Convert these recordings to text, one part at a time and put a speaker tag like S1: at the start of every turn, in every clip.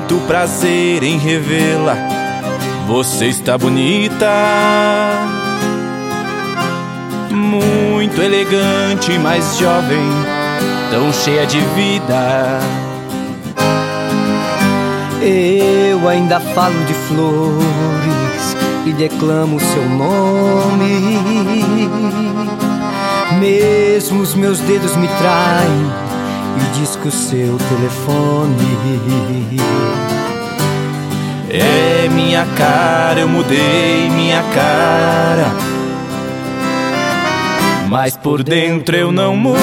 S1: muito prazer em revê-la. Você está bonita, muito elegante, mais jovem, tão cheia de vida.
S2: Eu ainda falo de flores e declamo seu nome. Mesmo os meus dedos me traem e disco seu telefone.
S1: É minha cara, eu mudei minha cara, mas por dentro eu não mudo.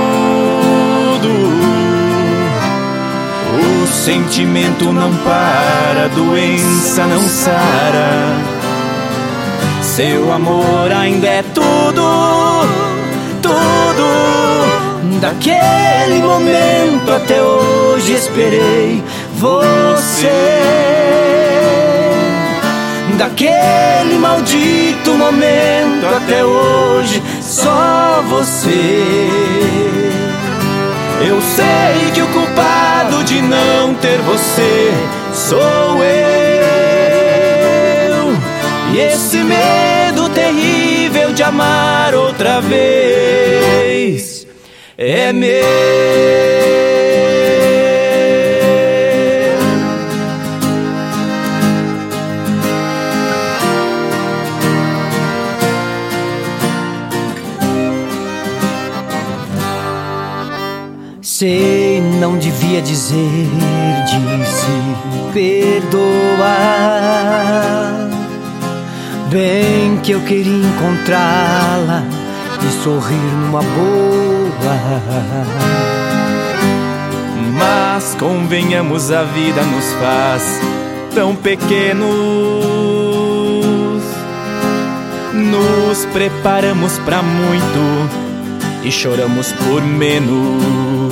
S1: O sentimento não para, a doença não sara. Seu amor ainda é tudo, tudo. Daquele momento até hoje esperei você. Daquele maldito momento até hoje só você. Eu sei que o culpado de não ter você sou eu. E esse medo terrível de amar outra vez é meu.
S2: Sei, não devia dizer, disse perdoar. Bem que eu queria encontrá-la e sorrir numa boa.
S1: Mas convenhamos, a vida nos faz tão pequenos. Nos preparamos pra muito e choramos por menos.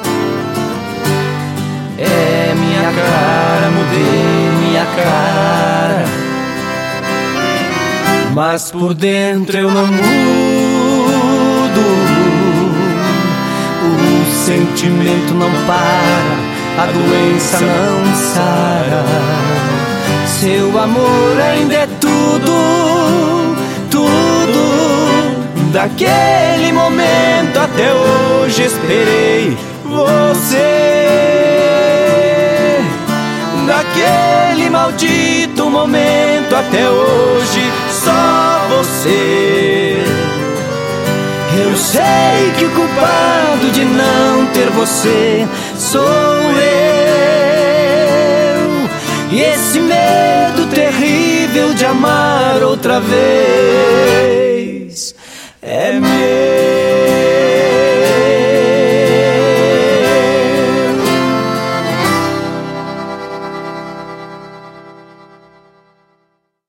S1: É minha cara, mudei minha cara, mas por dentro eu não mudo.
S2: O sentimento não para, a doença não sara. Seu amor ainda é tudo, tudo. Daquele momento até hoje esperei você. Daquele maldito momento até hoje só você. Eu sei que o culpado de não ter você sou eu. E esse medo terrível de amar outra vez